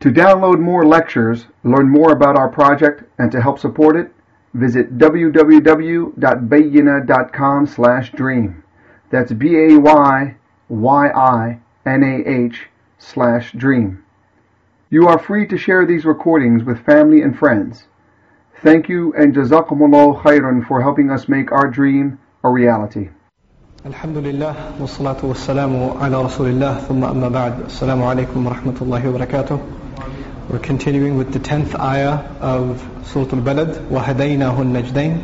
To download more lectures, learn more about our project, and to help support it, visit www.bayyinah.com/dream. That's BAYYINAH/dream. You are free to share these recordings with family and friends. Thank you and Jazakumullah khairan for helping us make our dream a reality. Alhamdulillah, wassalatu wassalamu ala rasulillah, thumma amma ba'd. Assalamu alaikum wa rahmatullahi wa barakatuh. We're continuing with the 10th ayah of Surah Al-Balad, وَهَدَيْنَاهُ النَّجْدَيْنِ.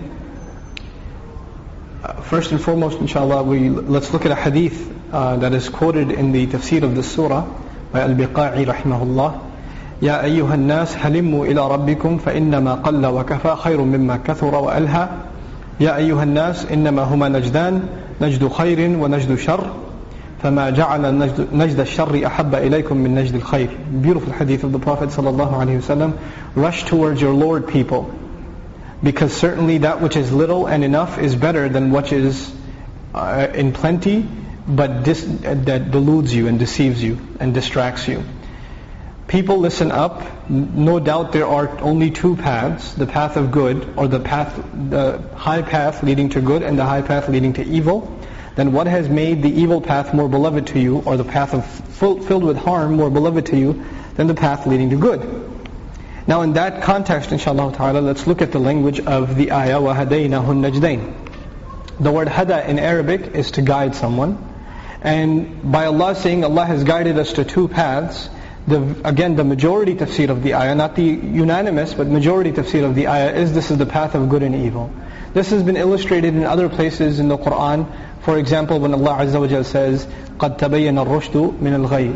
First and foremost, inshallah, let's look at a hadith that is quoted in the tafsir of this surah by Al-Biqa'i rahimahullah. يَا أَيُّهَا النَّاسِ هَلِمُّوا إِلَىٰ رَبِّكُمْ فَإِنَّمَا قَلَّ وَكَفَى خَيْرٌ مِمَّا كَثُرَ وَأَلْهَى يَا أَيُّهَا النَّاسِ إِنَّمَا هُمَا نَجْدَانِ نجد خير ونجد شر فما جعل نجد الشر أحب إليكم من نجد الخير. Beautiful hadith of the Prophet sallallahu alaihi wasallam. Rush towards your Lord, people, because certainly that which is little and enough is better than what is in plenty but that deludes you and deceives you and distracts you. People, listen up. No doubt there are only two paths, the path of good, or the high path leading to good and the high path leading to evil. Then what has made the evil path more beloved to you, or the path filled with harm more beloved to you than the path leading to good? Now in that context, inshallah ta'ala, let's look at the language of the ayah, وَهَدَيْنَاهُ النَّجْدَيْنِ. The word hada in Arabic is to guide someone. And by Allah saying Allah has guided us to two paths, again, the majority tafsir of the ayah, not the unanimous, but majority tafsir of the ayah is this is the path of good and evil. This has been illustrated in other places in the Qur'an. For example, when Allah Azza wa Jalla says, قَدْ تَبَيَّنَ الرُّشْدُ مِنَ الْغَيِّ.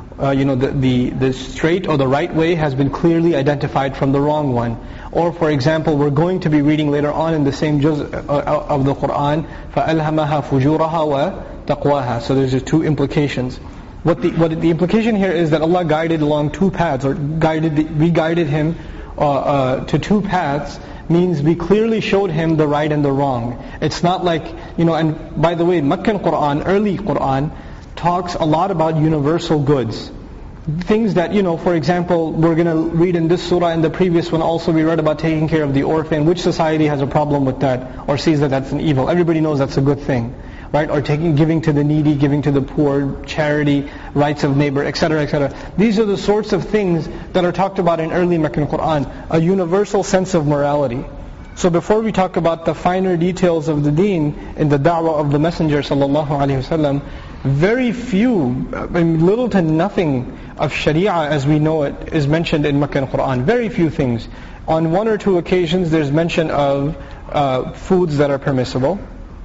The straight or the right way has been clearly identified from the wrong one. Or for example, we're going to be reading later on in the same juz of the Qur'an, فَأَلْهَمَهَا فُجُورَهَا وَتَقْوَاهَا. So there's two implications. What the implication here is that Allah guided along two paths, or we guided him to two paths, means we clearly showed him the right and the wrong. It's not like, and by the way, Meccan Qur'an, early Qur'an, talks a lot about universal goods. Things that, for example, we're going to read in this surah and the previous one also, we read about taking care of the orphan. Which society has a problem with that, or sees that that's an evil? Everybody knows that's a good thing. Right? Or giving to the needy, giving to the poor, charity, rights of neighbor, etc., etc. These are the sorts of things that are talked about in early Meccan Qur'an, a universal sense of morality. So before we talk about the finer details of the deen in the da'wah of the Messenger sallallahu alaihi wasallam, very few, little to nothing of sharia as we know it is mentioned in Meccan Qur'an. Very few things. On one or two occasions there's mention of foods that are permissible.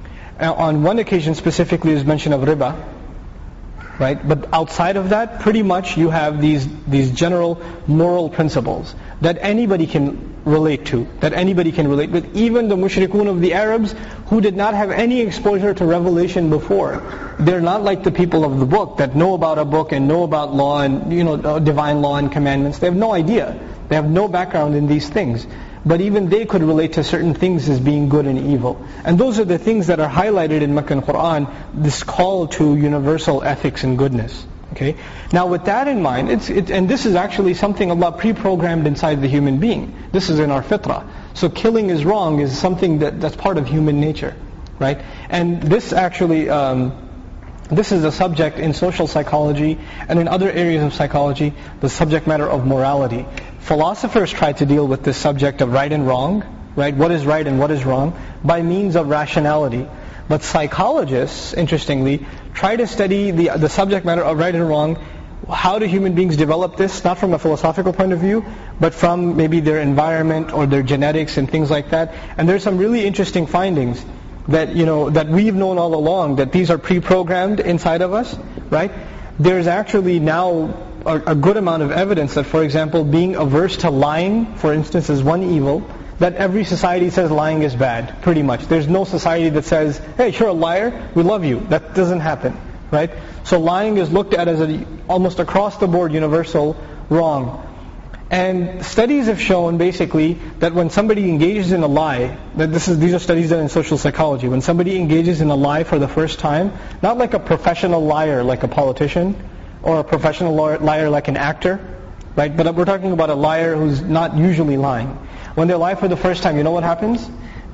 On one occasion specifically is mention of riba, right? But outside of that, pretty much you have these general moral principles that anybody can relate to, that anybody can relate with. Even the mushrikun of the Arabs who did not have any exposure to revelation before. They're not like the people of the book that know about a book and know about law and divine law and commandments. They have no idea. They have no background in these things. But even they could relate to certain things as being good and evil. And those are the things that are highlighted in Meccan Qur'an, this call to universal ethics and goodness. Okay. Now with that in mind, and this is actually something Allah pre-programmed inside the human being. This is in our fitrah. So killing is wrong is something that's part of human nature. Right? And this actually, this is a subject in social psychology and in other areas of psychology, the subject matter of morality. Philosophers try to deal with this subject of right and wrong, right? What is right and what is wrong, by means of rationality. But psychologists, interestingly, try to study the subject matter of right and wrong. How do human beings develop this? Not from a philosophical point of view, but from maybe their environment or their genetics and things like that. And there's some really interesting findings that that we've known all along, that these are pre-programmed inside of us, right? There's actually now a good amount of evidence that, for example, being averse to lying, for instance, is one evil, that every society says lying is bad, pretty much. There's no society that says, hey, you're a liar, we love you. That doesn't happen, right? So lying is looked at as almost across the board universal wrong. And studies have shown basically that when somebody engages in a lie, these are studies done in social psychology, when somebody engages in a lie for the first time, not like a professional liar like a politician, or a professional liar like an actor, right? But we're talking about a liar who's not usually lying. When they lie for the first time, you know what happens?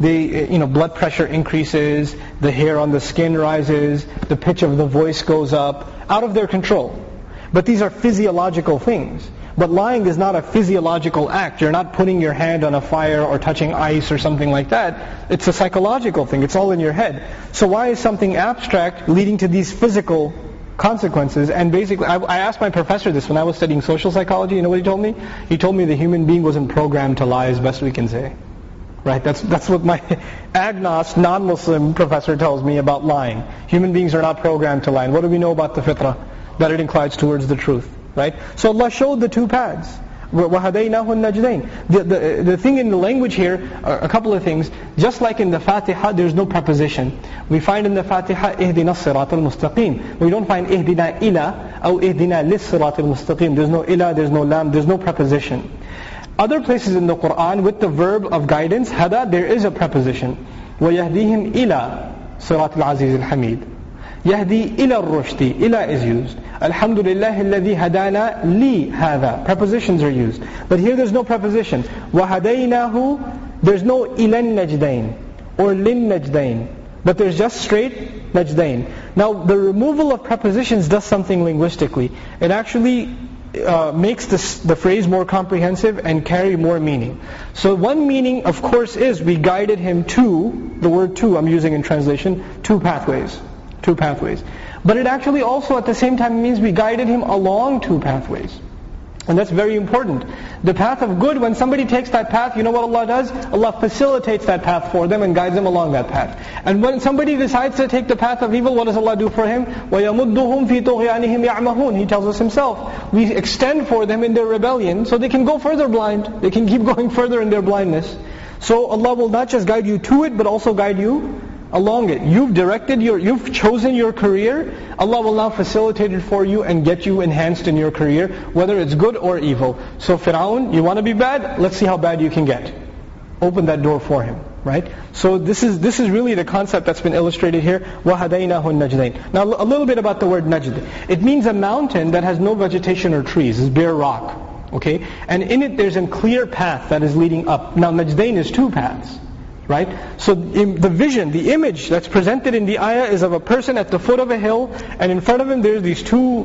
Blood pressure increases, the hair on the skin rises, the pitch of the voice goes up, out of their control. But these are physiological things. But lying is not a physiological act. You're not putting your hand on a fire or touching ice or something like that. It's a psychological thing. It's all in your head. So why is something abstract leading to these physical consequences? And basically, I asked my professor this when I was studying social psychology. You know what he told me? He told me the human being wasn't programmed to lie, as best we can say. Right? That's what my agnost, non-Muslim professor tells me about lying. Human beings are not programmed to lie. And what do we know about the fitrah? That it inclines towards the truth. Right? So Allah showed the two paths. وَهَدَيْنَاهُ النَّجْدَيْنِ. The thing in the language here, a couple of things. Just like in the Fatiha, there's no preposition. We find in the Fatiha, اهدنا الصراط المستقيم. We don't find اهدنا إلى أو اهدنا للصراط المستقيم. There's no ila, there's no lam, there's no preposition. Other places in the Quran, with the verb of guidance, hada, there is a preposition. وَيَهْدِيهِمْ إِلَى صِرَاطِ الْعَزِيزِ الْحَمِيدِ. يَهْدِي إِلَى الرُّشْدِ. إِلَى is used. الْحَمْدُ لِلَّهِ الَّذِي هَدَانَا لِي هَذَا. Prepositions are used. But here there's no preposition. وَهَدَيْنَاهُ. There's no إِلَى النَّجْدَيْنِ or لِلْ نَجْدَيْنِ. But there's just straight najdain. Now the removal of prepositions does something linguistically. It actually makes the phrase more comprehensive and carry more meaning. So one meaning, of course, is we guided him to, the word to I'm using in translation, two pathways. Two pathways. But it actually also at the same time means we guided him along two pathways. And that's very important. The path of good, when somebody takes that path, you know what Allah does? Allah facilitates that path for them and guides them along that path. And when somebody decides to take the path of evil, what does Allah do for him? وَيَمُدُّهُمْ فِي طُغْيَانِهِمْ يَعْمَهُونَ. He tells us Himself. We extend for them in their rebellion so they can go further blind. They can keep going further in their blindness. So Allah will not just guide you to it, but also guide you along it. You've chosen your career. Allah will now facilitate it for you and get you enhanced in your career, whether it's good or evil. So Fir'aun, you want to be bad? Let's see how bad you can get. Open that door for him, right? So this is really the concept that's been illustrated here. وَهَدَيْنَاهُ النَّجْدَيْنِ. Now a little bit about the word najd. It means a mountain that has no vegetation or trees. It's bare rock. Okay? And in it there's a clear path that is leading up. Now najdain is two paths. Right? So the vision, the image that's presented in the ayah is of a person at the foot of a hill, and in front of him there's these two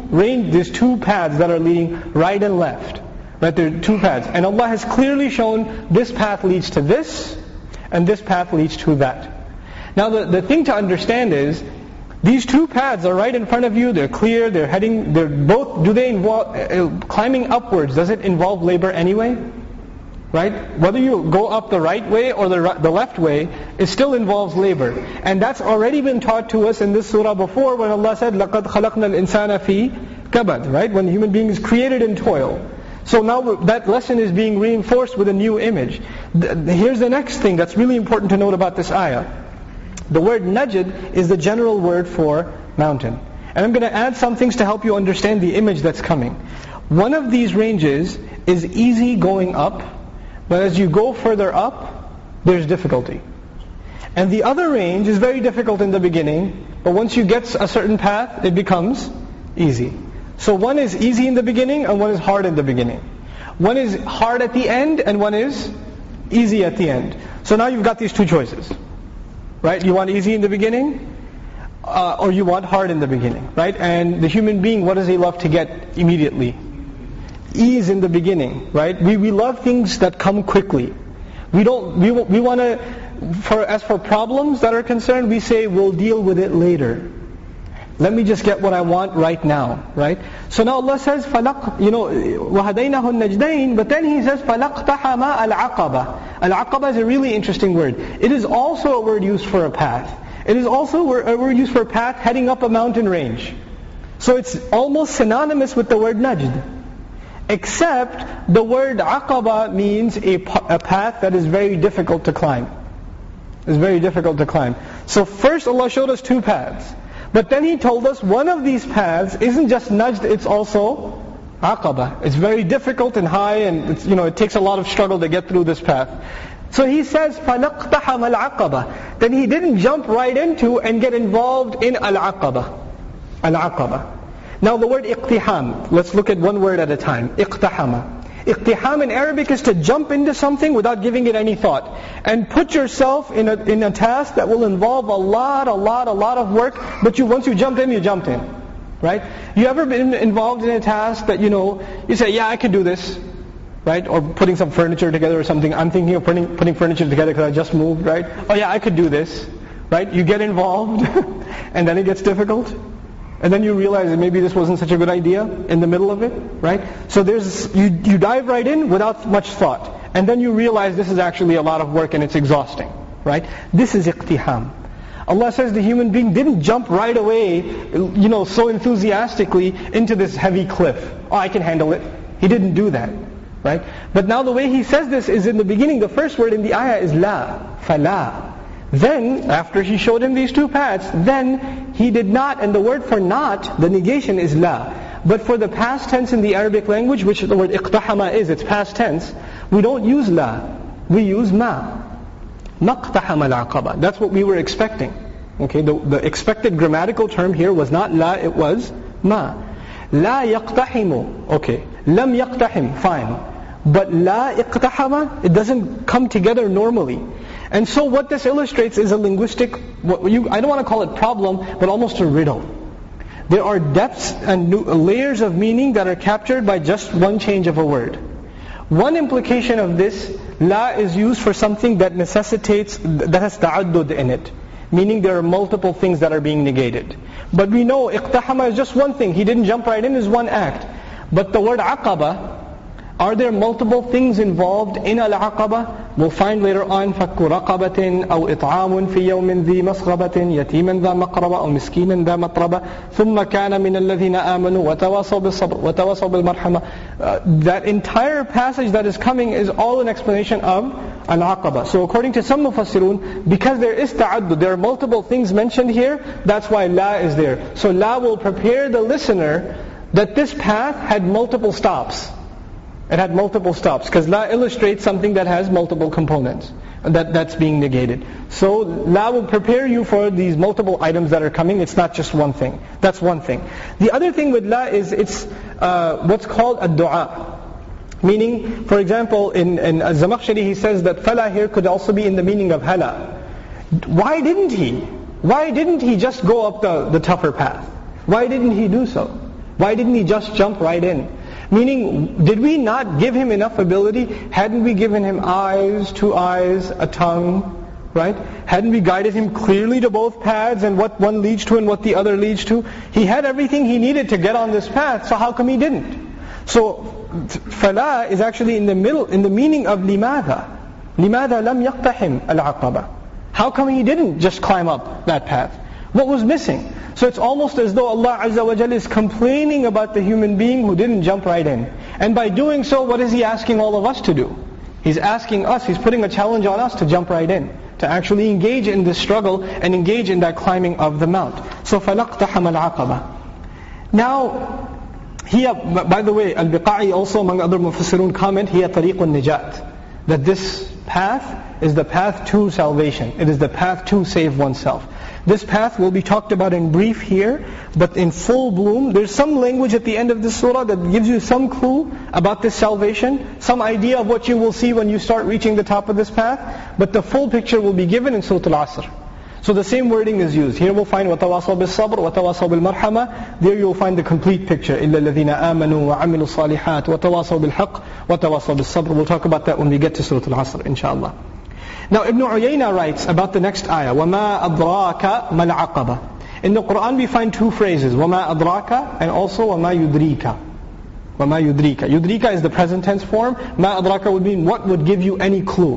paths that are leading right and left. Right? There are two paths. And Allah has clearly shown this path leads to this, and this path leads to that. Now the thing to understand is, these two paths are right in front of you, they're clear, they're both, do they involve, climbing upwards, does it involve labor anyway? Right? Whether you go up the right way or the left way, it still involves labor. And that's already been taught to us in this surah before when Allah said, لَقَدْ خَلَقْنَا الْإِنسَانَ فِي كَبَدٍ. Right? When the human being is created in toil. So now that lesson is being reinforced with a new image. Here's the next thing that's really important to note about this ayah. The word najd is the general word for mountain. And I'm going to add some things to help you understand the image that's coming. One of these ranges is easy going up, but as you go further up, there's difficulty. And the other range is very difficult in the beginning, but once you get a certain path, it becomes easy. So one is easy in the beginning, and one is hard in the beginning. One is hard at the end, and one is easy at the end. So now you've got these two choices. Right? You want easy in the beginning, or you want hard in the beginning. Right? And the human being, what does he love to get immediately? Ease in the beginning, right? We love things that come quickly. We want to, as for problems that are concerned, we say we'll deal with it later. Let me just get what I want right now, right? So now Allah says, وَهَدَيْنَاهُ النَّجْدَيْنِ, but then He says, فَلَقْتَحَمَا الْعَقَبَةِ. Al-Aqaba is a really interesting word. It is also a word used for a path. It is also a word used for a path heading up a mountain range. So it's almost synonymous with the word najd. Except the word aqaba means a path that is very difficult to climb. It's very difficult to climb. So first Allah showed us two paths. But then He told us one of these paths isn't just najd, it's also aqaba. It's very difficult and high, and it takes a lot of struggle to get through this path. So He says, فَلَقْتَحَمَ الْعَقَبَةِ. Then He didn't jump right into and get involved in al-aqaba. Al-aqaba. Now the word iqtiham, let's look at one word at a time. Iqtahama. Iqtiham in Arabic is to jump into something without giving it any thought. And put yourself in a task that will involve a lot of work, but once you jumped in, you jumped in. Right? You ever been involved in a task that you say, yeah, I could do this. Right? Or putting some furniture together or something. I'm thinking of putting furniture together because I just moved, right? Oh yeah, I could do this. Right? You get involved, and then it gets difficult. And then you realize that maybe this wasn't such a good idea in the middle of it, right? So you dive right in without much thought. And then you realize this is actually a lot of work and it's exhausting, right? This is iqtiham. Allah says the human being didn't jump right away, so enthusiastically into this heavy cliff. Oh, I can handle it. He didn't do that, right? But now the way he says this is in the beginning, the first word in the ayah is la, fala. Then, after he showed him these two paths, then he did not, and the word for not, the negation is la. But for the past tense in the Arabic language, which the word iqtahama is, it's past tense, we don't use la, we use ma. Maqtahama al-aqaba. That's what we were expecting. Okay, the expected grammatical term here was not la, it was ma. La yaqtahimu. Okay, lam yaqtahim, fine. But la iqtahama, it doesn't come together normally. And so what this illustrates is a linguistic, I don't want to call it problem, but almost a riddle. There are depths and layers of meaning that are captured by just one change of a word. One implication of this, la is used for something that necessitates, that has ta'addud in it. Meaning there are multiple things that are being negated. But we know iqtahama is just one thing. He didn't jump right in, is one act. But the word aqaba, are there multiple things involved in al-aqaba? We'll find later on فَكُّ رَقَبَةٍ أَوْ إِطْعَامٌ فِي يَوْمٍ ذِي مَسْغَبَةٍ يَتِيمًا ذَا مَقْرَبَةٍ أَوْ مِسْكِينًا ذَا مَتْرَبَةٍ ثُمَّ كَانَ مِنَ الَّذِينَ آمَنُوا وَتَوَاصَوْا بِالصَّبْرِ وَتَوَاصَوْا بِالْمَرْحَمَةِ That entire passage that is coming is all an explanation of al-aqaba. So according to some mufassirun, because there is ta'addud, there are multiple things mentioned here, that's why la is there. So la will prepare the listener that this path had multiple stops. It had multiple stops, because la illustrates something that has multiple components, that's being negated. So la will prepare you for these multiple items that are coming, it's not just one thing. That's one thing. The other thing with la is it's what's called a dua. Meaning, for example, in Az-Zamakhshari he says that fala here could also be in the meaning of hala. Why didn't he? Why didn't he just go up the tougher path? Why didn't he do so? Why didn't he just jump right in? Meaning, did we not give him enough ability? Hadn't we given him eyes, two eyes, a tongue, right? Hadn't we guided him clearly to both paths and what one leads to and what the other leads to? He had everything he needed to get on this path, so how come he didn't? So, fala is actually in the middle, in the meaning of limadha. Limadha lam yaqtahim al-aqaba. How come he didn't just climb up that path? What was missing? So it's almost as though Allah Azza wa Jalla is complaining about the human being who didn't jump right in. And by doing so, what is He asking all of us to do? He's asking us, He's putting a challenge on us to jump right in. To actually engage in this struggle and engage in that climbing of the mount. So فَلَقْتَحَمَ الْعَقَبَةِ. Now, here, by the way, Al-Biqa'i also among other mufassirun comment, هي طريق النجاة. That this path is the path to salvation. It is the path to save oneself. This path will be talked about in brief here, but in full bloom. There's some language at the end of this surah that gives you some clue about this salvation, some idea of what you will see when you start reaching the top of this path, but the full picture will be given in Surah Al-Asr. So the same wording is used. Here we'll find وَتَوَاصَوْا بِالصَّبْرِ وَتَوَاصَوْا بِالْمَرْحَمَةِ. There you'll find the complete picture. إِلَّا الَّذِينَ آمَنُوا وَعَمِلُوا الصَّالِحَاتِ وَتَوَاصَوْا بِالْحَقِّ وَتَوَاصَوْا بِالصَّبْرِ. We'll talk about that when we get to Surah Al-Asr, inshallah. Now Ibn Uyayna writes about the next ayah, وَمَا أَدْرَاكَ مَا الْعَقَبَةِ. In the Quran we find two phrases, وَمَا أَدْرَاكَ and also وَمَا يُدْرِيكَ. وَمَا يُدْرِيكَ. Yudrika is the present tense form. مَا أَدْرَاكَ would mean what would give you any clue.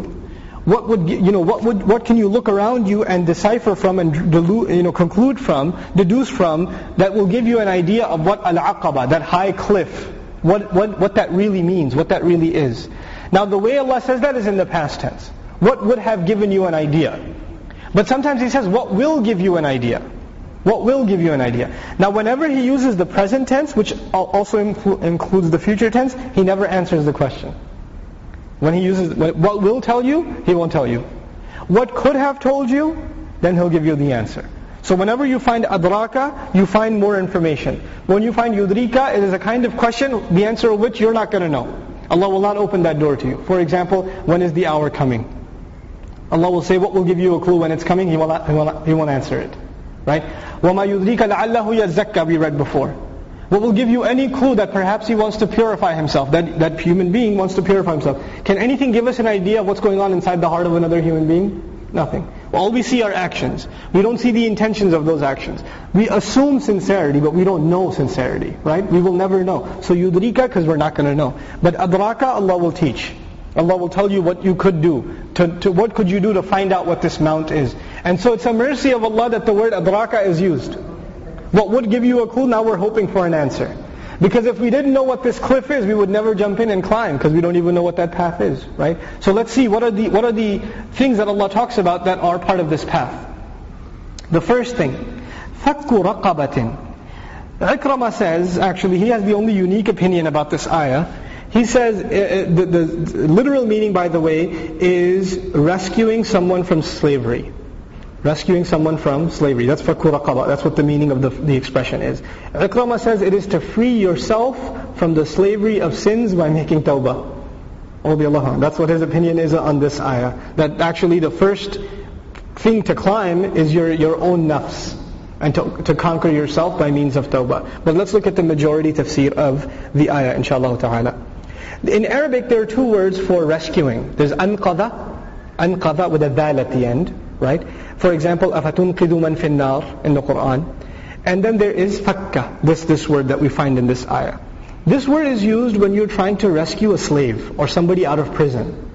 What can you look around you and decipher from and conclude from, deduce from, that will give you an idea of what al-aqaba, that high cliff, what that really means, what that really is. Now the way Allah says that is in the past tense. What would have given you an idea? But sometimes He says, what will give you an idea? What will give you an idea? Now whenever He uses the present tense, which also includes the future tense, He never answers the question. When He uses, what will tell you, He won't tell you. What could have told you, then He'll give you the answer. So whenever you find adraka, you find more information. When you find yudrika, it is a kind of question, the answer of which you're not going to know. Allah will not open that door to you. For example, when is the hour coming? Allah will say, what will give you a clue when it's coming? He won't answer it. Right? وَمَا يُدْرِيكَ لَعَلَّهُ يَزَّكَّى, we read before. What will give you any clue that perhaps he wants to purify himself, that human being wants to purify himself? Can anything give us an idea of what's going on inside the heart of another human being? Nothing. All we see are actions. We don't see the intentions of those actions. We assume sincerity, but we don't know sincerity, right? We will never know. So yudrika, because we're not going to know. But adraka, Allah will teach. Allah will tell you what you could do. What could you do to find out what this mount is? And so it's a mercy of Allah that the word adraka is used. What would give you a clue? Now we're hoping for an answer. Because if we didn't know what this cliff is, we would never jump in and climb, because we don't even know what that path is, right? So let's see, what are the things that Allah talks about that are part of this path? The first thing, فَكُّ رَقَبَةٍ. Ikrama says, actually he has the only unique opinion about this ayah. He says, the literal meaning, by the way, is rescuing someone from slavery. Rescuing someone from slavery. That's fakku raqaba. That's what the meaning of the expression is. Ikrama says it is to free yourself from the slavery of sins by making tawbah. That's what his opinion is on this ayah. That actually the first thing to climb is your own nafs. And to conquer yourself by means of tawbah. But let's look at the majority tafsir of the ayah, inshallah ta'ala. In Arabic there are two words for rescuing. There's anqadha with a dal at the end. Right? For example, أَفَتُنْقِذُ مَنْ فِي النَّارِ in the Qur'an. And then there is fakka, this word that we find in this ayah. This word is used when you're trying to rescue a slave or somebody out of prison.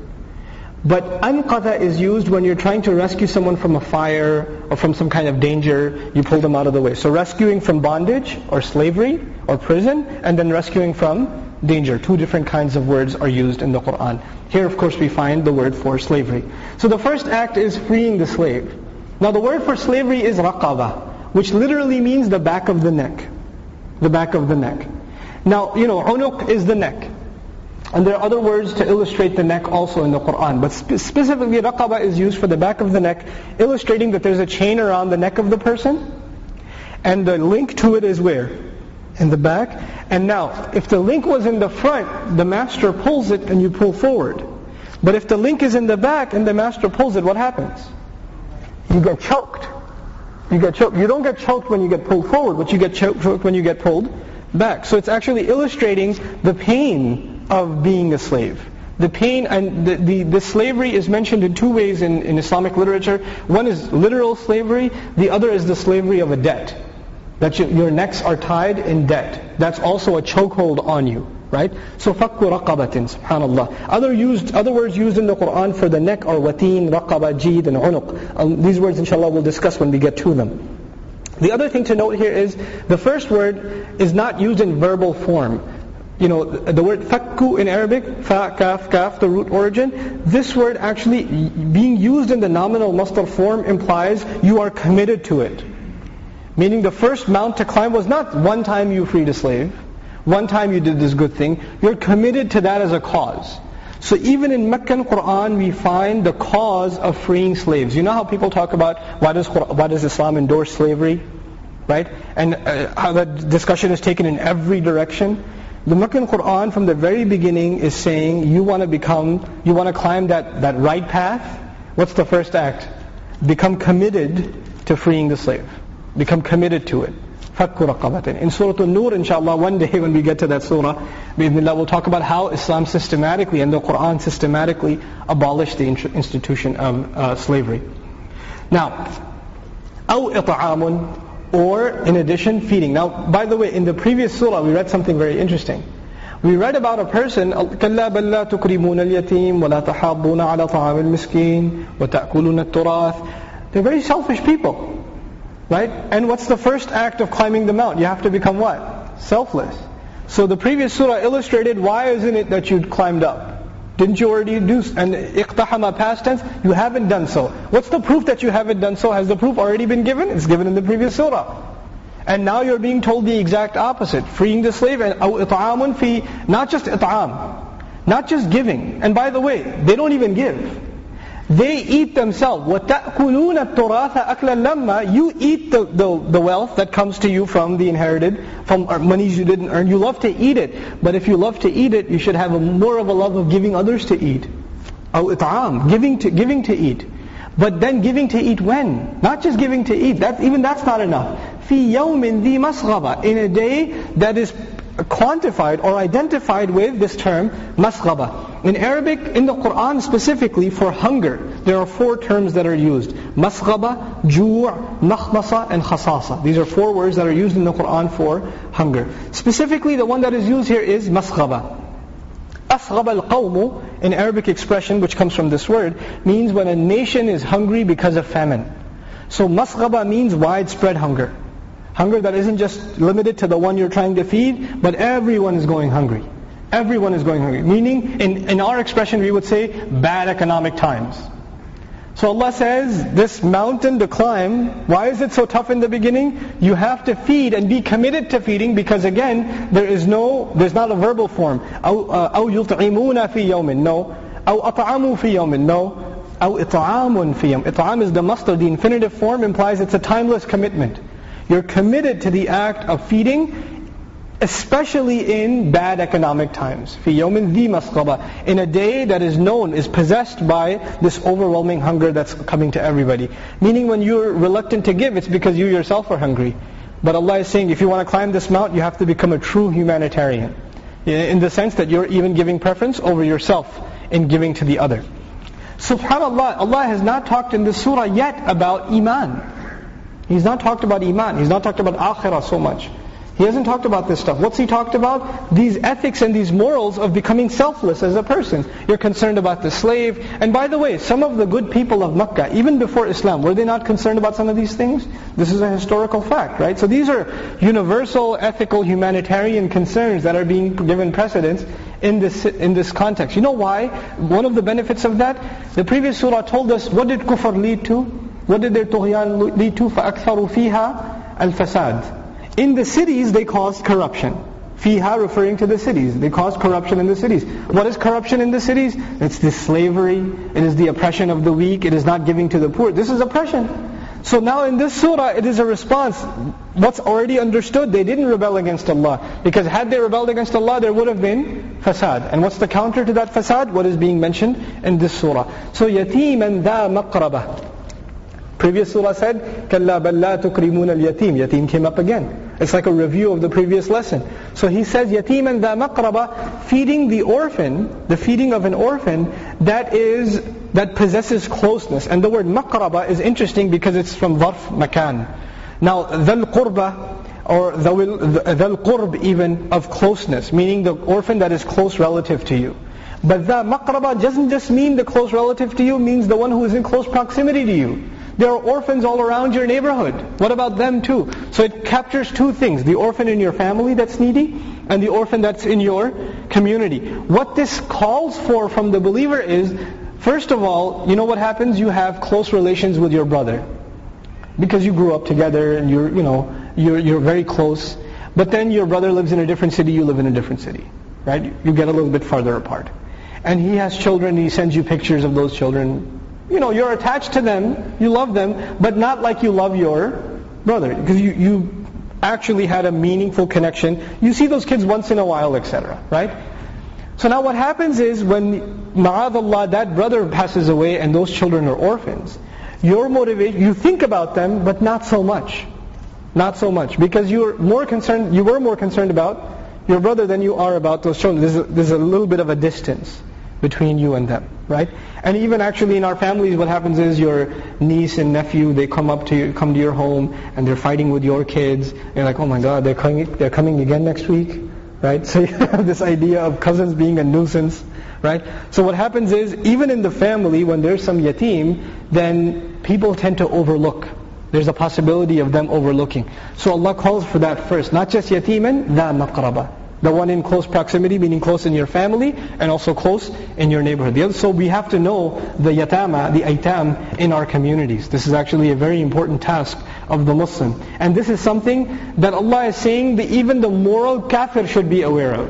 But anqadha is used when you're trying to rescue someone from a fire or from some kind of danger, you pull them out of the way. So rescuing from bondage or slavery or prison, and then rescuing from danger. Two different kinds of words are used in the Qur'an. Here of course we find the word for slavery. So the first act is freeing the slave. Now the word for slavery is raqaba, which literally means the back of the neck. The back of the neck. Now, unuq is the neck. And there are other words to illustrate the neck also in the Qur'an. But specifically raqaba is used for the back of the neck, illustrating that there's a chain around the neck of the person. And the link to it is where? In the back. And now, if the link was in the front, the master pulls it and you pull forward. But if the link is in the back and the master pulls it, what happens? You get choked. You get choked. You don't get choked when you get pulled forward, but you get choked when you get pulled back. So it's actually illustrating the pain of being a slave. The pain and the slavery is mentioned in two ways in Islamic literature. One is literal slavery, the other is the slavery of a debt. That your necks are tied in debt. That's also a chokehold on you, right? So fakku raqabatin, subhanallah. Other words used in the Qur'an for the neck are wateen, raqaba, jeed, and unuq. These words inshallah we'll discuss when we get to them. The other thing to note here is the first word is not used in verbal form. The word fakku in Arabic, fa, kaf, the root origin, this word actually being used in the nominal masdar form implies you are committed to it. Meaning the first mount to climb was not one time you freed a slave, one time you did this good thing. You're committed to that as a cause. So even in Meccan Qur'an we find the cause of freeing slaves. You know how people talk about why does Islam endorse slavery? Right? And how that discussion is taken in every direction. The Meccan Qur'an from the very beginning is saying you want to climb that right path. What's the first act? Become committed to freeing the slave. Become committed to it. Fakku raqabatin. In Surah An-Nur, inshallah, one day when we get to that surah, bi'idhnillah, we'll talk about how Islam systematically and the Qur'an systematically abolished the institution of slavery. Now, أو إطعام, or in addition, feeding. Now, by the way, in the previous surah we read something very interesting. We read about a person, كَلَّا بَلْ لَا تُكْرِمُونَ الْيَتِيمَ وَلَا تَحَاضُّونَ عَلَى طَعَامِ الْمِسْكِينِ وَتَأْكُلُونَ التُّرَاثِ. They're very selfish people. Right? And what's the first act of climbing the mount? You have to become what? Selfless. So the previous surah illustrated why isn't it that you climbed up? Didn't you already do? And iqtahama, past tense, you haven't done so. What's the proof that you haven't done so? Has the proof already been given? It's given in the previous surah. And now you're being told the exact opposite. Freeing the slave, and أو إطعام في, not just it'am, not just giving. And by the way, they don't even give. They eat themselves. وَتَأْكُلُونَ التُّرَاثَ أَكْلًا لَمَّا. You eat the wealth that comes to you from the inherited, from monies you didn't earn. You love to eat it. But if you love to eat it, you should have more of a love of giving others to eat. أو إطعام, giving to eat. But then giving to eat when? Not just giving to eat. Even that's not enough. فِي يَوْمٍ ذِي مَسْغَبَةٍ. In a day that is quantified or identified with this term, masghaba. In Arabic, in the Quran specifically, for hunger, there are 4 terms that are used. Masghaba, ju', makhmasa, and khasasa. These are 4 words that are used in the Quran for hunger. Specifically, the one that is used here is masghaba. Asghaba al-qawmu, in Arabic expression, which comes from this word, means when a nation is hungry because of famine. So masghaba means widespread hunger. Hunger that isn't just limited to the one you're trying to feed, but everyone is going hungry. Everyone is going hungry. Meaning, in our expression, we would say, bad economic times. So Allah says, this mountain to climb, why is it so tough in the beginning? You have to feed and be committed to feeding, because again, there's not a verbal form. أَوْ يُطْعِمُونَ فِي يَوْمٍ. No. أَوْ أَطْعَمُوا فِي يَوْمٍ. No. أَوْ إِطْعَامٌ فِي يَوْمٍ. It''am is the masdar. The infinitive form implies it's a timeless commitment. You're committed to the act of feeding, especially in bad economic times. فِي يَوْمٍ ذِي مَسْغَبَةٍ. In a day that is known, is possessed by this overwhelming hunger that's coming to everybody. Meaning when you're reluctant to give, it's because you yourself are hungry. But Allah is saying, if you want to climb this mount, you have to become a true humanitarian. In the sense that you're even giving preference over yourself in giving to the other. SubhanAllah, Allah has not talked in this surah yet about Iman. He's not talked about Iman. He's not talked about Akhirah so much. He hasn't talked about this stuff. What's He talked about? These ethics and these morals of becoming selfless as a person. You're concerned about the slave. And by the way, some of the good people of Makkah, even before Islam, were they not concerned about some of these things? This is a historical fact, right? So these are universal, ethical, humanitarian concerns that are being given precedence in this context. You know why? One of the benefits of that, the previous surah told us, what did kufr lead to? What did their tughyan lead to? فَأَكْثَرُوا فِيهَا الْفَسَادِ. In the cities, they caused corruption. Fiha referring to the cities. They caused corruption in the cities. What is corruption in the cities? It's this slavery. It is the oppression of the weak. It is not giving to the poor. This is oppression. So now in this surah, it is a response. What's already understood, they didn't rebel against Allah. Because had they rebelled against Allah, there would have been fasad. And what's the counter to that fasad? What is being mentioned in this surah. So يَتِيمًا ذَا مَقْرَبَةٍ. Previous surah said, كَلَّا بَلْ لَا تُكْرِمُونَ الْيَتِيمِ. Yatim came up again. It's like a review of the previous lesson. So he says, يَتِيمًا ذَا مَقْرَبَةٍ, feeding the orphan, the feeding of an orphan that possesses closeness. And the word maqraba is interesting because it's from dharf makan. Now, ذَا الْقُرْبَةِ, or ذَا الْقُرْب even, of closeness, meaning the orphan that is close relative to you. But the maqraba doesn't just mean the close relative to you, means the one who is in close proximity to you. There are orphans all around your neighborhood. What about them too? So it captures two things. The orphan in your family that's needy, and the orphan that's in your community. What this calls for from the believer is, first of all, you know what happens? You have close relations with your brother. Because you grew up together and you're very close. But then your brother lives in a different city, you live in a different city. Right? You get a little bit farther apart. And he has children, he sends you pictures of those children. You're attached to them, you love them, but not like you love your brother. Because you actually had a meaningful connection. You see those kids once in a while, etc. Right? So now what happens is when, ma'adallah, that brother passes away and those children are orphans, your motivation, you think about them, but not so much. Not so much. Because you were more concerned about your brother than you are about those children. There's a little bit of a distance between you and them, right? And even actually in our families, what happens is your niece and nephew, they come to your home, and they're fighting with your kids. You're like, oh my God, they're coming again next week, right? So you have this idea of cousins being a nuisance, right? So what happens is, even in the family, when there's some yatim, then people tend to overlook. There's a possibility of them overlooking. So Allah calls for that first, not just yatiman, dha maqraba. The one in close proximity, meaning close in your family, and also close in your neighborhood. So we have to know the yatama, the aitam in our communities. This is actually a very important task of the Muslim. And this is something that Allah is saying that even the moral kafir should be aware of.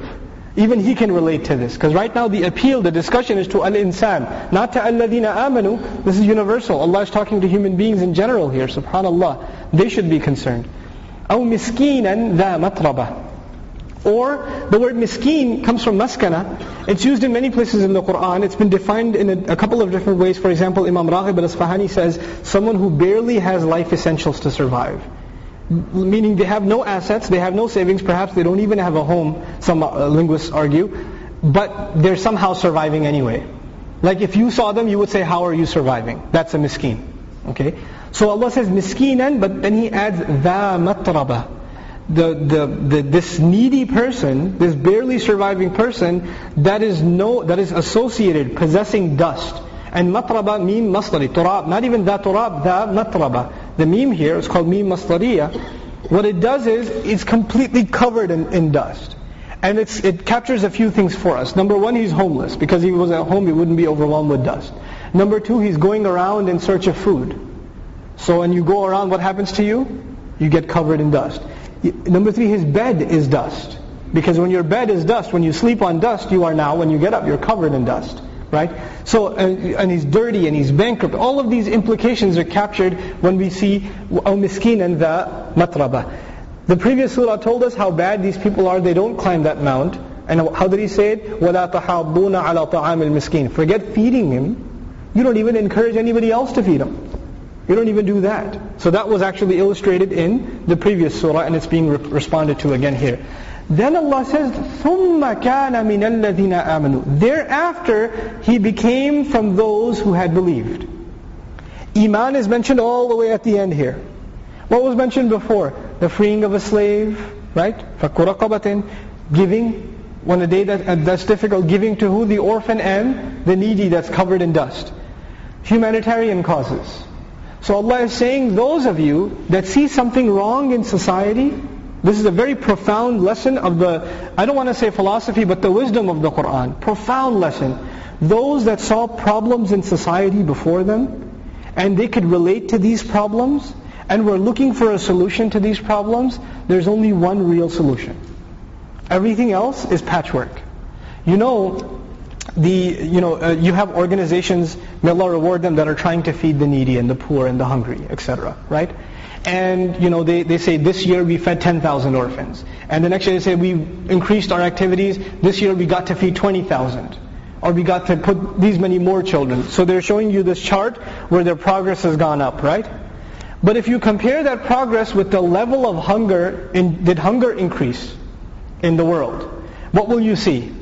Even he can relate to this. Because right now the appeal, the discussion is to al-insan, not to alladhina amanu. This is universal. Allah is talking to human beings in general here, subhanallah. They should be concerned. أو مسكينا ذا متربة. Or the word miskeen comes from maskana. It's used in many places in the Qur'an. It's been defined in a couple of different ways. For example, Imam Raghib al-Asfahani says, someone who barely has life essentials to survive. Meaning they have no assets, they have no savings, perhaps they don't even have a home, some linguists argue, but they're somehow surviving anyway. Like if you saw them, you would say, how are you surviving? That's a miskeen. Okay? So Allah says miskeenan, but then He adds dha matraba. This needy person, this barely surviving person, that is associated, possessing dust. And matraba, mim masdari, turab, not even da turab, da matraba. The meme here is called meme masdariya. What it does is, it's completely covered in dust. And it captures a few things for us. Number one, he's homeless. Because if he was at home, he wouldn't be overwhelmed with dust. Number two, he's going around in search of food. So when you go around, what happens to you? You get covered in dust. Number three, his bed is dust. Because when your bed is dust, when you sleep on dust, you are now, when you get up, you're covered in dust. Right? So, and he's dirty and he's bankrupt. All of these implications are captured when we see أَوْ مِسْكِينًا ذَا مَتْرَبَةً. The previous surah told us how bad these people are. They don't climb that mount. And how did He say it? وَلَا تَحَاضُّونَ عَلَى طَعَامِ الْمِسْكِينِ. Forget feeding him. You don't even encourage anybody else to feed him. You don't even do that. So that was actually illustrated in the previous surah, and it's being responded to again here. Then Allah says, ثُمَّ كَانَ مِنَ الَّذِينَ آمَنُوا. Thereafter, he became from those who had believed. Iman is mentioned all the way at the end here. What was mentioned before? The freeing of a slave, right? فَكُّ رَقَبَةٍ. Giving, when a day that's difficult, giving to who? The orphan and the needy that's covered in dust. Humanitarian causes. So Allah is saying, those of you that see something wrong in society, this is a very profound lesson of the, I don't want to say philosophy, but the wisdom of the Qur'an. Profound lesson. Those that saw problems in society before them, and they could relate to these problems, and were looking for a solution to these problems, there's only one real solution. Everything else is patchwork. You know, you have organizations, may Allah reward them, that are trying to feed the needy and the poor and the hungry, etc. Right? And they say this year we fed 10,000 orphans. And the next year they say we increased our activities. This year we got to feed 20,000. Or we got to put these many more children. So they're showing you this chart where their progress has gone up, right? But if you compare that progress with the level of hunger, did hunger increase in the world? What will you see?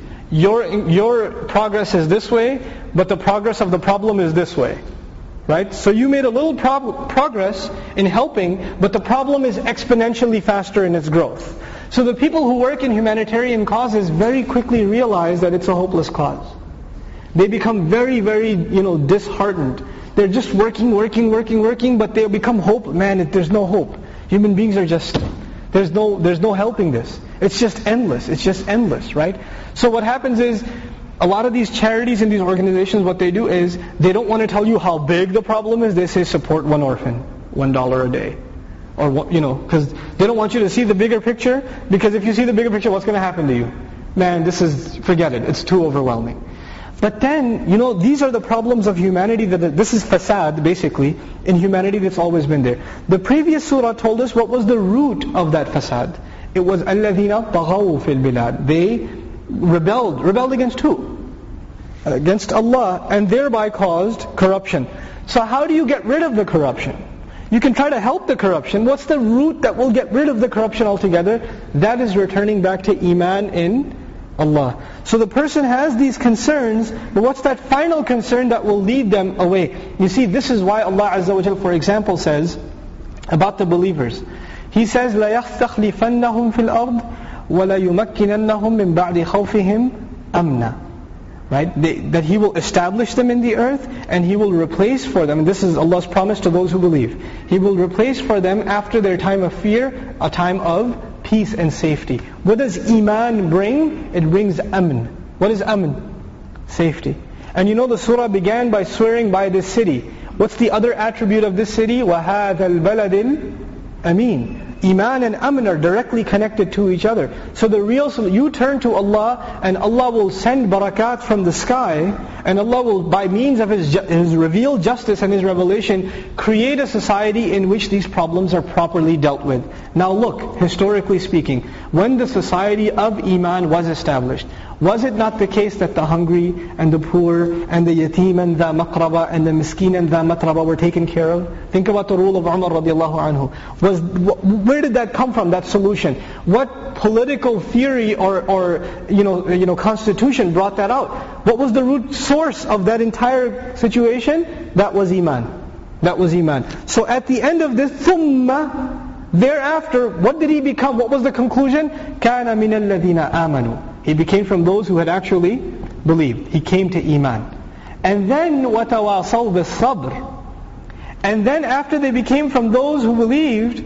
Your progress is this way, but the progress of the problem is this way. Right? So you made a little progress in helping, but the problem is exponentially faster in its growth. So the people who work in humanitarian causes very quickly realize that it's a hopeless cause. They become very, very, disheartened. They're just working, but they become hope. Man, there's no hope. Human beings are just, there's no helping this. It's just endless, right? So what happens is, a lot of these charities and these organizations, what they do is, they don't want to tell you how big the problem is. They say support one orphan, $1 a day. Or, because they don't want you to see the bigger picture. Because if you see the bigger picture, what's going to happen to you? Man, forget it. It's too overwhelming. But then, these are the problems of humanity. This is fasad, basically, in humanity that's always been there. The previous surah told us what was the root of that fasad. It was الَّذِينَ طَغَوْا فِي الْبِلَادِ. They rebelled against who? Against Allah, and thereby caused corruption. So how do you get rid of the corruption? You can try to help the corruption. What's the root that will get rid of the corruption altogether? That is returning back to Iman in Allah. So the person has these concerns, but what's that final concern that will lead them away? You see, this is why Allah Azza wa Jalla, for example, says about the believers. He says, لَيَسْتَخْلِفَنَّهُمْ فِي الْأَرْضِ وَلَيُمَكِّنَنَّهُمْ مِنْ بَعْدِ خَوْفِهِمْ أَمْنًا. Right? That He will establish them in the earth, and He will replace for them, and this is Allah's promise to those who believe, He will replace for them after their time of fear, a time of peace and safety. What does Iman bring? It brings Amn. What is Amn? Safety. And the surah began by swearing by this city. What's the other attribute of this city? وَهَذَا الْبَلَدِ الْأَمِينَ. Iman and Aman are directly connected to each other. So the real solution, you turn to Allah and Allah will send barakat from the sky, and Allah will, by means of His revealed justice and His revelation, create a society in which these problems are properly dealt with. Now look, historically speaking, when the society of Iman was established, was it not the case that the hungry and the poor and the yatim and the maqraba and the miskin and the matraba were taken care of? Think about the rule of Umar radiallahu anhu. Where did that come from, that solution? What political theory or constitution brought that out? What was the root source of that entire situation? That was Iman. That was Iman. So at the end of this, thumma, thereafter, what did he become? What was the conclusion? كَانَ مِنَ الَّذِينَ آمَنُوا. He became from those who had actually believed. He came to Iman. And then وَتَوَاصَوْا بِالصَّبْرِ. And then after they became from those who believed,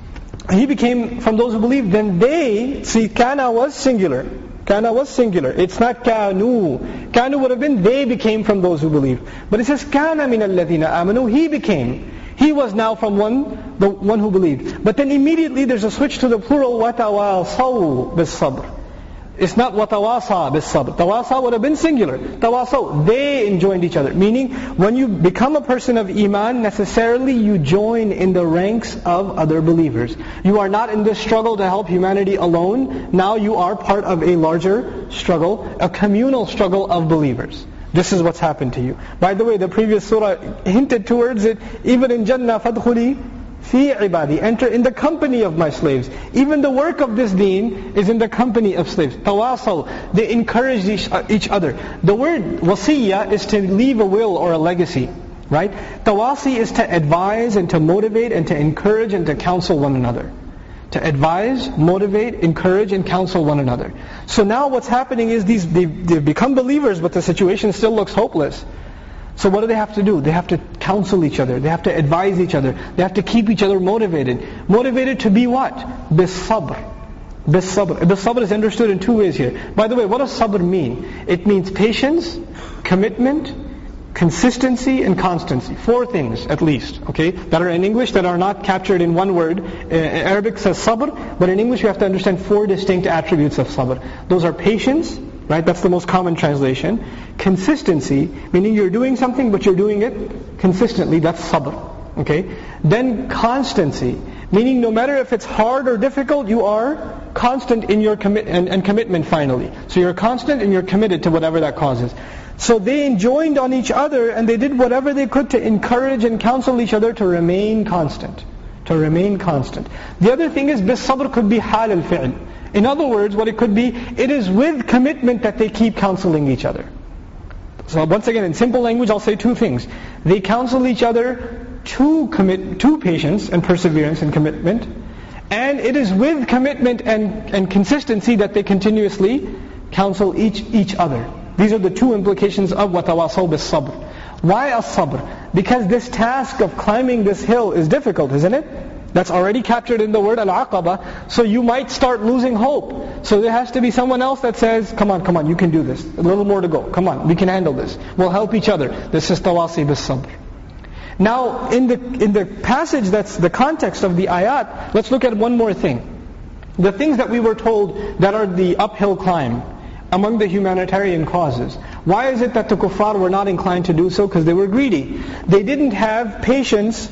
he became from those who believed, then they, see, kana was singular. Kana was singular. It's not kanu. Kanu would have been they became from those who believed. But it says kana min alladhina amanu. He became. He was now from the one who believed. But then immediately there's a switch to the plural, وَتَوَاصَوْا بِالصَّبْرِ. It's not وَتَوَاصَى بِالصَّبْرِ. Tawasa would have been singular. Tawasaw, they enjoined each other. Meaning, when you become a person of Iman, necessarily you join in the ranks of other believers. You are not in this struggle to help humanity alone. Now you are part of a larger struggle, a communal struggle of believers. This is what's happened to you. By the way, the previous surah hinted towards it. Even in Jannah, فَادْخُلِي فِي عِبَادِي. Enter in the company of my slaves. Even the work of this deen is in the company of slaves. Tawasaw, they encourage each other. The word wasiyya is to leave a will or a legacy. Right? Tawasi is to advise and to motivate and to encourage and to counsel one another. To advise, motivate, encourage, and counsel one another. So now what's happening is they've become believers, but the situation still looks hopeless. So what do they have to do? They have to counsel each other. They have to advise each other. They have to keep each other motivated. Motivated to be what? Bis-sabr. Bis-sabr. Bis-sabr is understood in two ways here. By the way, what does sabr mean? It means patience, commitment, consistency, and constancy. 4 things at least, okay, that are in English that are not captured in one word. Arabic says sabr, but in English you have to understand 4 distinct attributes of sabr. Those are patience, right? That's the most common translation. Consistency, meaning you're doing something but you're doing it consistently. That's sabr. Okay. Then constancy, meaning no matter if it's hard or difficult, you are constant in your commitment finally. So you're constant and you're committed to whatever that causes. So they enjoined on each other and they did whatever they could to encourage and counsel each other to remain constant. To remain constant. The other thing is, bis sabr could be hal al-fi'l. In other words, what it could be, it is with commitment that they keep counseling each other. So once again, in simple language, I'll say 2 things. They counsel each other to patience and perseverance and commitment. And it is with commitment and consistency that they continuously counsel each other. These are the 2 implications of وَتَوَاصَوْا بِالصَّبْرِ. Why as-sabr? Because this task of climbing this hill is difficult, isn't it? That's already captured in the word al-aqaba. So you might start losing hope. So there has to be someone else that says, come on, you can do this. A little more to go. Come on, we can handle this. We'll help each other. This is tawasi bis-sabr. Now, in the passage that's the context of the ayat, let's look at one more thing. The things that we were told that are the uphill climb among the humanitarian causes. Why is it that the kuffar were not inclined to do so? Because they were greedy. They didn't have patience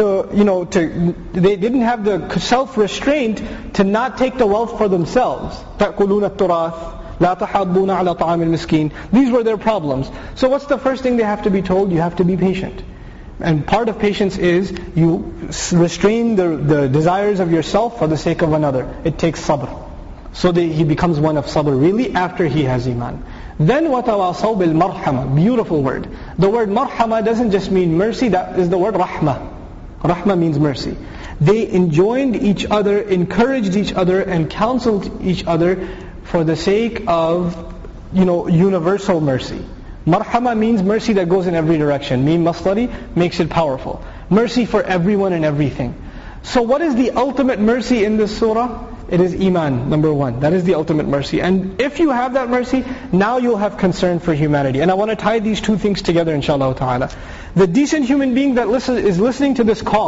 they didn't have the self-restraint to not take the wealth for themselves. تَأْكُلُونَ التُّرَاثِ لَا تَحَضُّونَ عَلَى طَعَامِ الْمِسْكِينِ. These were their problems. So what's the first thing they have to be told? You have to be patient. And part of patience is you restrain the desires of yourself for the sake of another. It takes sabr. So he becomes one of sabr really after he has iman. Then وَتَوَاصَوْا بِالْمَرْحَمَةِ. Beautiful word. The word marhama doesn't just mean mercy, that is the word rahmah. Rahmah means mercy. They enjoined each other, encouraged each other, and counseled each other for the sake of, universal mercy. Marhama means mercy that goes in every direction. Mim masdari makes it powerful. Mercy for everyone and everything. So what is the ultimate mercy in this surah? It is iman, number 1. That is the ultimate mercy. And if you have that mercy, now you'll have concern for humanity. And I want to tie these 2 things together, inshallah ta'ala. The decent human being that is listening to this call,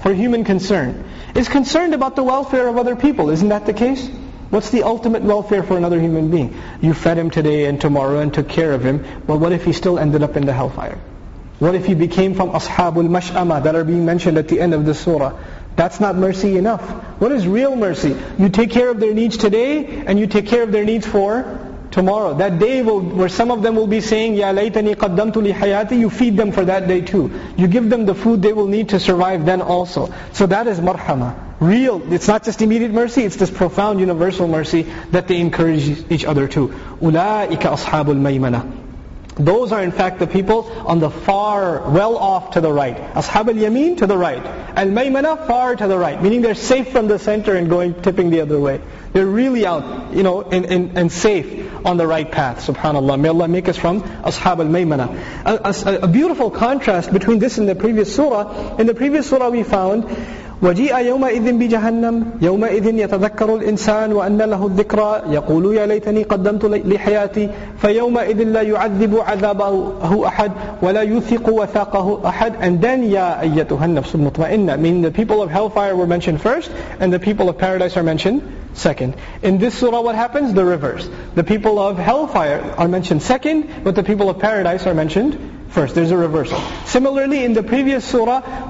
for human concern, is concerned about the welfare of other people. Isn't that the case? What's the ultimate welfare for another human being? You fed him today and tomorrow and took care of him, but what if he still ended up in the hellfire? What if he became from Ashabul Mash'ama that are being mentioned at the end of the surah? That's not mercy enough. What is real mercy? You take care of their needs today and you take care of their needs for tomorrow. That day where some of them will be saying, Ya laytani qaddamtu li hayati, you feed them for that day too. You give them the food they will need to survive then also. So that is marhama. Real, it's not just immediate mercy, it's this profound universal mercy that they encourage each other to. Ulaika ashabul maymana. Those are in fact the people on the far, well off to the right. Ashab al-Yameen to the right. Al-Maymana far to the right. Meaning they're safe from the center and tipping the other way. They're really out, and safe on the right path. SubhanAllah. May Allah make us from Ashab al-Maymana. A beautiful contrast between this and the previous surah. In the previous surah we found, وَجِيءَ يَوْمَئِذٍ بِجَهَنَّمْ يَوْمَئِذٍ يَتَذَكَّرُ الْإِنسَانُ وَأَنَّ لَهُ الذِّكْرَى يَقُولُ يَا لَيْتَنِي قَدَّمْتُ لِحَيَاتِي فَيَوْمَئِذٍ لَا يُعَذِّبُ عَذَابَهُ أَحَدٌ وَلَا يُوثِقُ وَثَاقَهُ أَحَدٌ. And then يَا أَيَّتُهَا النَّفْسُ الْمُطْمَئِنَّةُ, meaning the people of hellfire were mentioned first and the people of paradise are mentioned second. In this surah what happens? The reverse. The people of hellfire are mentioned second, but the people of paradise are mentioned first. There's a reversal. Similarly, in the previous surah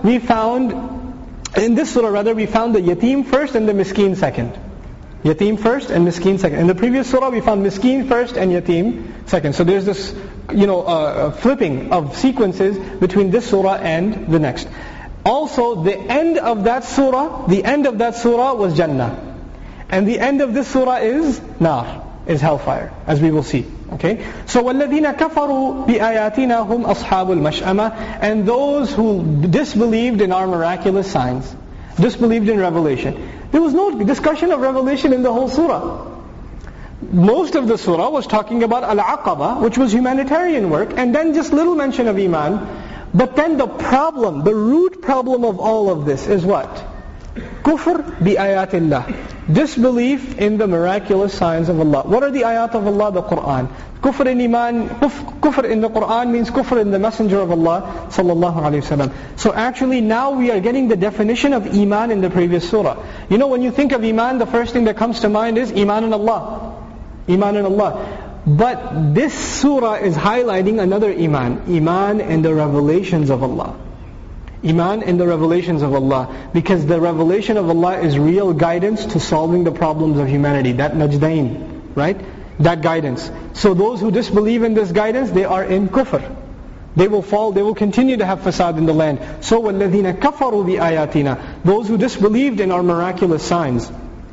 in this surah we found the yatim first and the miskeen second. Yatim first and miskeen second. In the previous surah we found miskeen first and yatim second. So there's this flipping of sequences between this surah and the next. Also the end of that surah was Jannah. And the end of this surah is Nar, is hellfire, as we will see. Okay? So وَالَّذِينَ كَفَرُوا بِآيَاتِنَا هُمْ أَصْحَابُ الْمَشْأَمَةِ. And those who disbelieved in our miraculous signs, disbelieved in revelation. There was no discussion of revelation in the whole surah. Most of the surah was talking about Al-Aqaba, which was humanitarian work, and then just little mention of Iman. But then the root problem of all of this is what? Kufr bi-ayatillah. Disbelief in the miraculous signs of Allah. What are the ayat of Allah? The Qur'an. Kufr in Iman, kufr in the Qur'an means kufr in the Messenger of Allah sallallahu alaihi wasallam. So actually now we are getting the definition of Iman in the previous surah. When you think of Iman, the first thing that comes to mind is Iman in Allah. Iman in Allah. But this surah is highlighting another Iman. Iman in the revelations of Allah. Iman in the revelations of Allah. Because the revelation of Allah is real guidance to solving the problems of humanity. That najdain, right? That guidance. So those who disbelieve in this guidance, they are in kufr. They will fall, they will continue to have fasad in the land. So وَالَّذِينَ كَفَرُوا بِآيَاتِنَا. Those who disbelieved in our miraculous signs.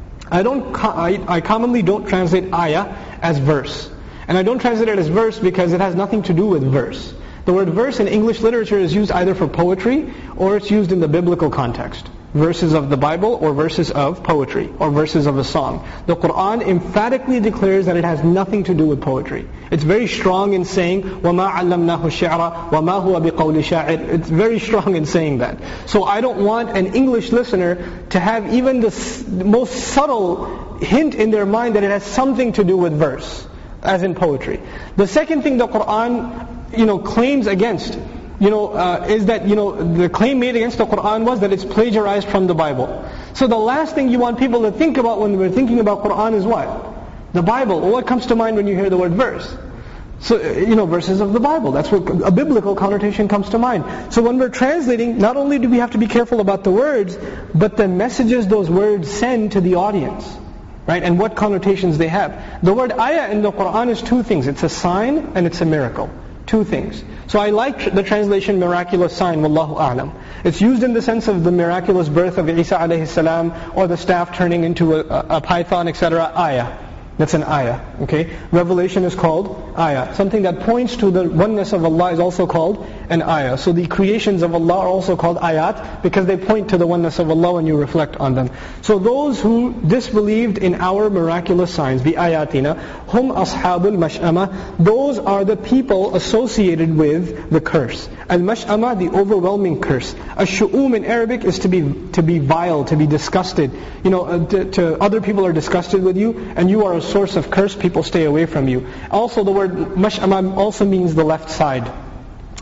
I commonly don't translate ayah as verse. And I don't translate it as verse because it has nothing to do with verse. The word verse in English literature is used either for poetry or it's used in the biblical context. Verses of the Bible or verses of poetry or verses of a song. The Qur'an emphatically declares that it has nothing to do with poetry. It's very strong in saying وَمَا عَلَّمْنَاهُ الشِّعْرَ وَمَا هُوَ بِقَوْلِ شَاعِرٍ. It's very strong in saying that. So I don't want an English listener to have even the most subtle hint in their mind that it has something to do with verse, as in poetry. The second thing the Qur'an claims against, is that, the claim made against the Qur'an was that it's plagiarized from the Bible. So the last thing you want people to think about when we're thinking about Qur'an is what? The Bible. Well, what comes to mind when you hear the word verse? So, verses of the Bible. That's what a biblical connotation comes to mind. So when we're translating, not only do we have to be careful about the words, but the messages those words send to the audience. Right? And what connotations they have. The word ayah in the Qur'an is two things. It's a sign and it's a miracle. Two things. So I like the translation miraculous sign, wallahu a'lam. It's used in the sense of the miraculous birth of Isa alayhi salam, or the staff turning into a python, etc. Ayah. That's an ayah. Okay? Revelation is called ayah. Something that points to the oneness of Allah is also called an ayah. So the creations of Allah are also called ayat because they point to the oneness of Allah when you reflect on them. So those who disbelieved in our miraculous signs, bi ayatina, hum ashabul mash'ama, those are the people associated with the curse. Al-mash'ama, the overwhelming curse. Ash-shu'um in Arabic is to be vile, to be disgusted. To other people are disgusted with you, and you are a source of curse, people stay away from you. Also the word mash'ama also means the left side.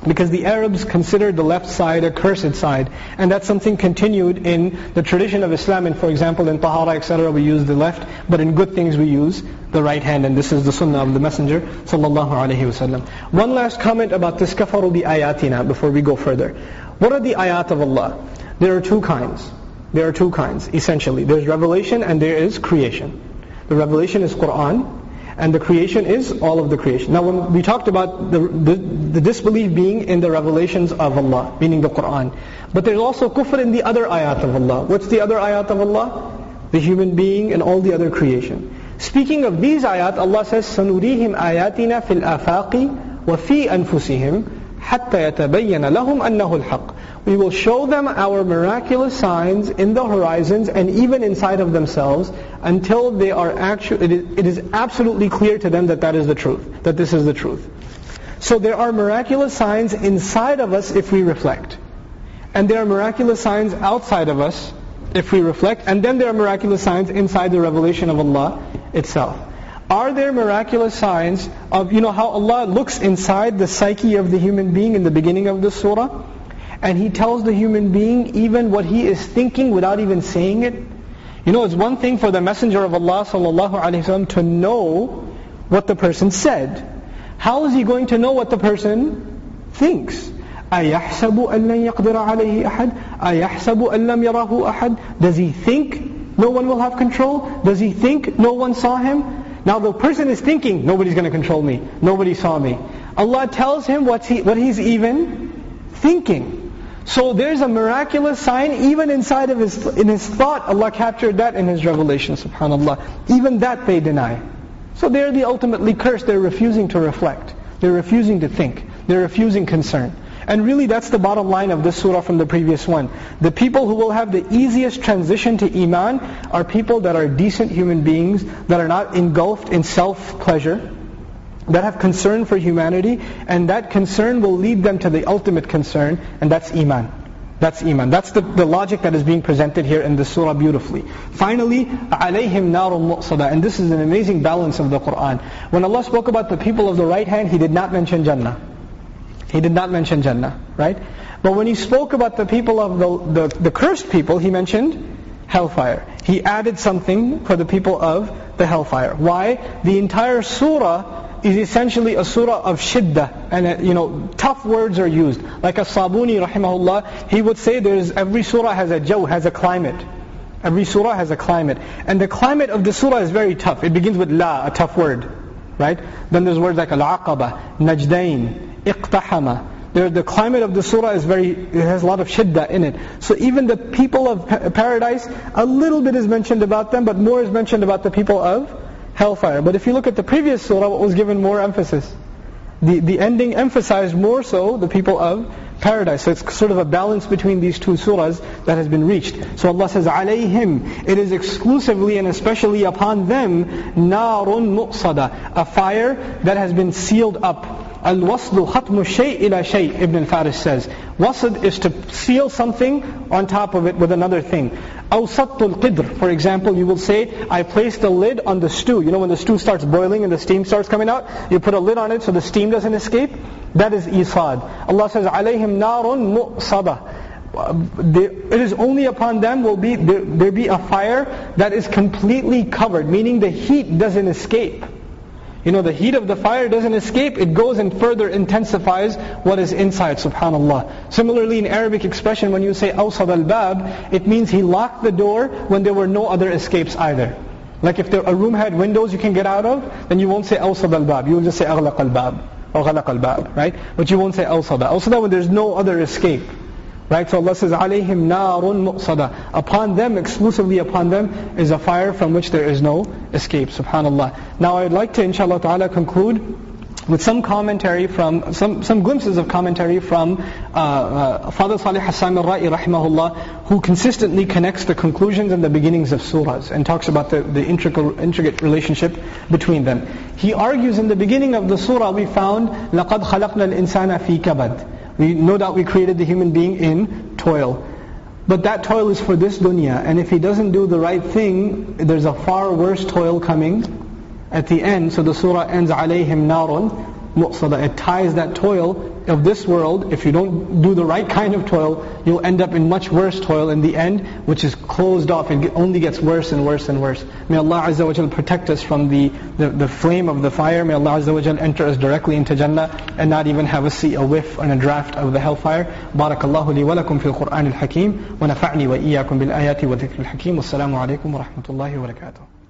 Because the Arabs considered the left side a cursed side. And that's something continued in the tradition of Islam. And for example, in Tahara, etc., we use the left, but in good things we use the right hand. And this is the sunnah of the Messenger sallallahu alaihi wasallam. One last comment about this kafaru bi ayatina before we go further. What are the ayat of Allah? There are two kinds. There are two kinds, essentially. There's revelation and there is creation. The revelation is Qur'an, and the creation is all of the creation. Now when we talked about the disbelief being in the revelations of Allah, meaning the Qur'an. But there's also kufr in the other ayat of Allah. What's the other ayat of Allah? The human being and all the other creation. Speaking of these ayat, Allah says, سَنُرِيهِمْ آيَاتِنَا فِي الْآفَاقِ وَفِي أَنفُسِهِمْ حَتَّى يَتَبَيَّنَ لَهُمْ أَنَّهُ الْحَقِّ. We will show them our miraculous signs in the horizons and even inside of themselves until they are it is absolutely clear to them that is the truth, that this is the truth. So there are miraculous signs inside of us if we reflect. And there are miraculous signs outside of us if we reflect. And then there are miraculous signs inside the revelation of Allah itself. Are there miraculous signs of, how Allah looks inside the psyche of the human being in the beginning of the surah? And He tells the human being even what he is thinking without even saying it. It's one thing for the Messenger of Allah sallallahu alaihi wasallam to know what the person said. How is he going to know what the person thinks? أَيَحْسَبُ أَن لَّن يَقْدِرَ عَلَيْهِ أَحَدٌ أَيَحْسَبُ أَن لَّمْ يَرَهُ أَحَدٌ. Does he think no one will have control? Does he think no one saw him? Now the person is thinking, nobody's going to control me. Nobody saw me. Allah tells him what he's even thinking. So there's a miraculous sign even inside of in his thought. Allah captured that in His revelation, subhanAllah. Even that they deny. So they're the ultimately cursed. They're refusing to reflect. They're refusing to think. They're refusing concern. And really that's the bottom line of this surah from the previous one. The people who will have the easiest transition to Iman are people that are decent human beings, that are not engulfed in self-pleasure, that have concern for humanity, and that concern will lead them to the ultimate concern, and that's Iman. That's Iman. That's the logic that is being presented here in this surah beautifully. Finally, عَلَيْهِمْ نَارٌ مُؤْصَدَةٌ. And this is an amazing balance of the Qur'an. When Allah spoke about the people of the right hand, He did not mention Jannah. He did not mention Jannah, right? But when He spoke about the people of the cursed people, He mentioned hellfire. He added something for the people of the hellfire. Why? The entire surah is essentially a surah of shiddah, and tough words are used. Like As-Sabuni rahimahullah, he would say every surah has a jaw, has a climate. Every surah has a climate. And the climate of the surah is very tough. It begins with la, a tough word, right? Then there's words like al-aqaba, najdain, iqtahama. The climate of the surah it has a lot of shiddah in it. So even the people of paradise, a little bit is mentioned about them, but more is mentioned about the people of hellfire. But if you look at the previous surah, what was given more emphasis? The ending emphasized more so the people of paradise. So it's sort of a balance between these two surahs that has been reached. So Allah says, عَلَيْهِمْ. It is exclusively and especially upon them, نَارٌ مُؤْصَدَةٌ. A fire that has been sealed up. Al-waslu khatmu shay ila shay, Ibn al-Faris says. Wasd is to seal something on top of it with another thing. Awsattul qidr, for example, you will say, I placed a lid on the stew. When the stew starts boiling and the steam starts coming out, you put a lid on it so the steam doesn't escape. That is isad. Allah says, alayhim narun mu'sada. It is only upon them there be a fire that is completely covered, meaning the heat doesn't escape. The heat of the fire doesn't escape, it goes and further intensifies what is inside, subhanAllah. Similarly, in Arabic expression, when you say awsad al-bab, it means he locked the door when there were no other escapes either. Like if a room had windows you can get out of, then you won't say awsad al-bab, you will just say aghlaq al-bab, or ghalaq al-bab, right? But you won't say awsada. Awsada when there's no other escape. Right? So Allah says, عَلَيْهِمْ نَارٌ مُؤْصَدَةٌ. Upon them, exclusively upon them, is a fire from which there is no escape. SubhanAllah. Now I would like to, inshallah ta'ala, conclude with some commentary from, some glimpses of commentary from Father Salih Hassan al-Ra'i rahimahullah, who consistently connects the conclusions and the beginnings of surahs and talks about the intricate relationship between them. He argues in the beginning of the surah we found, لَقَدْ خَلَقْنَا الْإِنسَانَ فِي كَبَدٍ. No doubt we created the human being in toil. But that toil is for this dunya. And if he doesn't do the right thing, there's a far worse toil coming at the end. So the surah ends, عَلَيْهِمْ نَارٌ muqsada. It ties that toil of this world. If you don't do the right kind of toil, you'll end up in much worse toil in the end, which is closed off. It only gets worse and worse and worse. May Allah Azza wa Jal protect us from the flame of the fire. May Allah Azza wa Jal enter us directly into Jannah and not even have us see a whiff and a draft of the hellfire. Barakallahu li wa lakum fil Qur'an al-Hakim wa nafa'ni wa iyyakum bil ayati wa dhikr al-Hakim. Wassalamu alaikum wa rahmatullahi wa barakatuh.